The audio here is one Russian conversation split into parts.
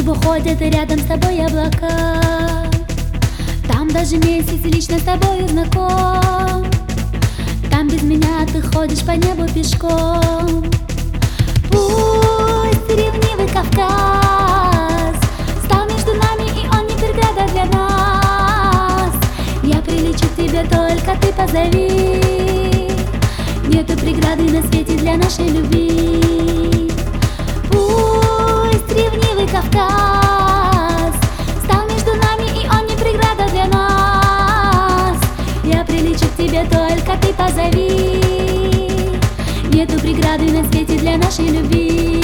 небу ходят и рядом с тобой облака. Там даже месяц лично с тобою знаком. Там без меня ты ходишь по небу пешком. Пусть ревнивый Кавказ стал между нами, и он не преграда для нас. Я прилечу к тебе, только ты позови. Нету преграды на свете для нашей любви. Пусть ревнивый Кавказ стал между нами, и он не преграда для нас. Я прилечу к тебе, только ты позови. Нету преграды на свете для нашей любви.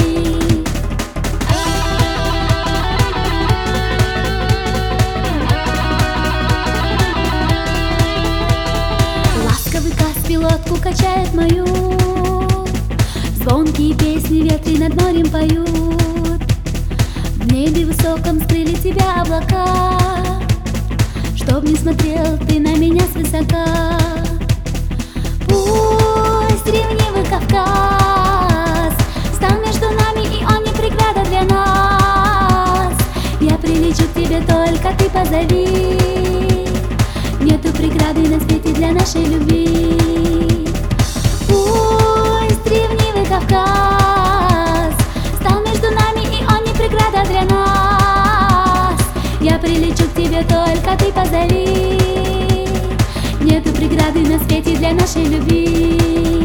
Ласковый Каспий лодку качает мою. Звонкие песни ветры над морем поют. В небе высоком скрыли тебя облака, чтоб не смотрел ты на меня свысока. Пусть ревнивый Кавказ стал между нами, и он не преграда для нас. Я прилечу к тебе, только ты позови. Нету преграды на свете для нашей любви. Пусть ревнивый Кавказ стал между нами, и он не преграда для нас. Я прилечу к тебе, только ты позови. Нету преграды на свете для нашей любви.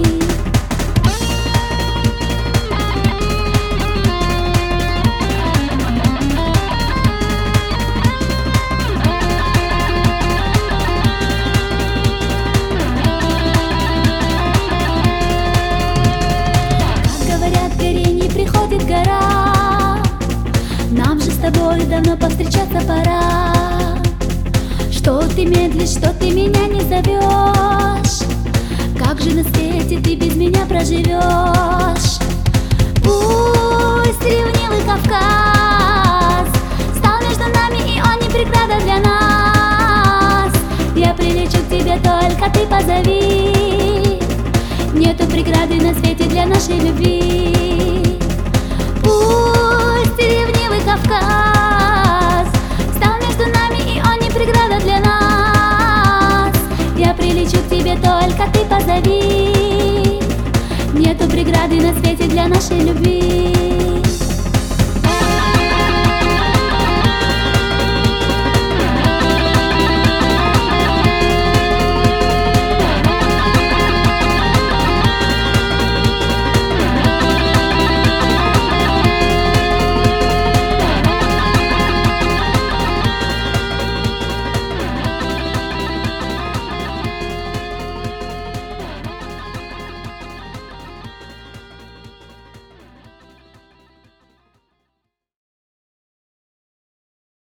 Приходит гора, нам же с тобой давно повстречаться пора. Что ты медлишь, что ты меня не зовешь? Как же на свете ты без меня проживешь? Пусть ревнивый Кавказ стал между нами, и он не преграда для нас. Я прилечу к тебе, только ты позови. Нету преграды на свете для нашей любви. Пусть ревнивый Кавказ стал между нами, и он не преграда для нас. Я прилечу к тебе, только ты позови. Нету преграды на свете для нашей любви.